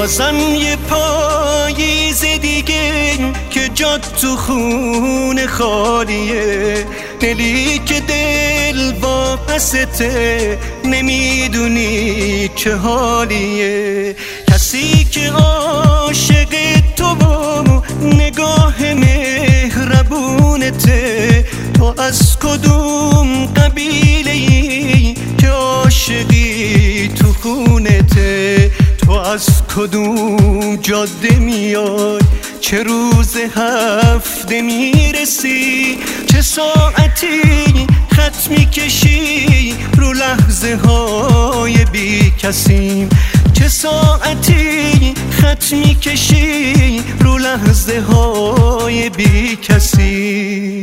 بازم یه پاییز دیگه که جات تو خون خالیه، دلی که دل واپسته نمیدونی چه حالیه. کسی که عاشق تو و نگاه مهربونته، تو از کدوم قبیله‌ای که عاشقی تو خونته؟ تو از کدوم جاده میای، چه روز هفته میرسی، چه ساعتی خط میکشی رو لحظه های بی کسیم، چه ساعتی خط میکشی رو لحظه های بی کسی.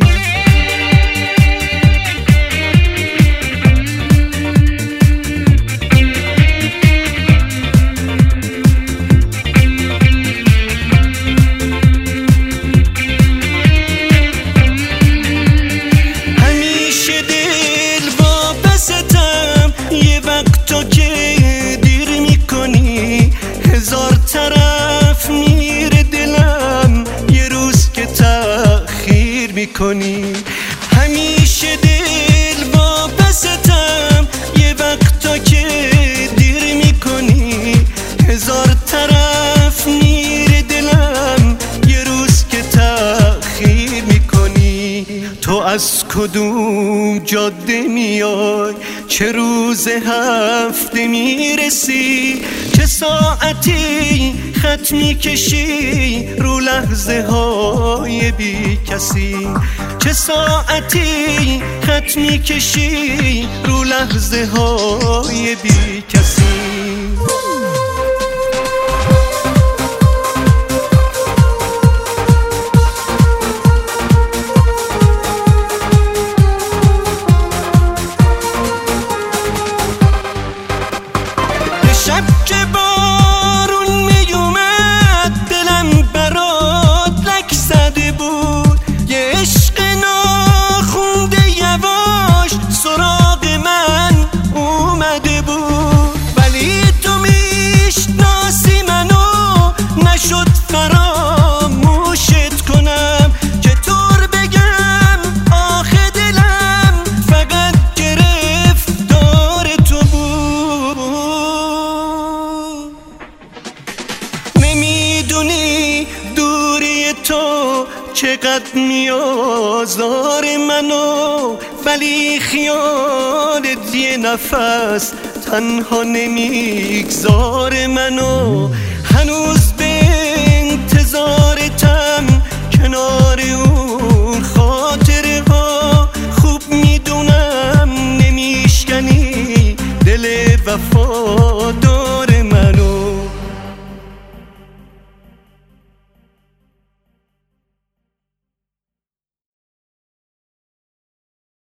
هزار طرف میره دلم یه روز که تأخیر میکنی، همیشه دل واپستم یه وقتا که دیر میکنی. هزار طرف میره دلم یه روز که تأخیر میکنی. تو از کدوم جاده میای، چه روز هفته میرسی، چه ساعتی خط میکشی رو لحظه های بی کسی، چه ساعتی خط میکشی رو لحظه های بی کسی. شب که بارون میومد دلم برات لک زده بود، یه عشق ناخونده یواش سراغ من اومده بود، ولی تو میشناسی منو نشد فراموشت کنم. چطور بگم آخه دلم فقط گرفتار تو بود. نمیدونی دوری تو چقدر میازار منو، ولی خیالت یه نفس تنها نمیگذار منو. هنوز به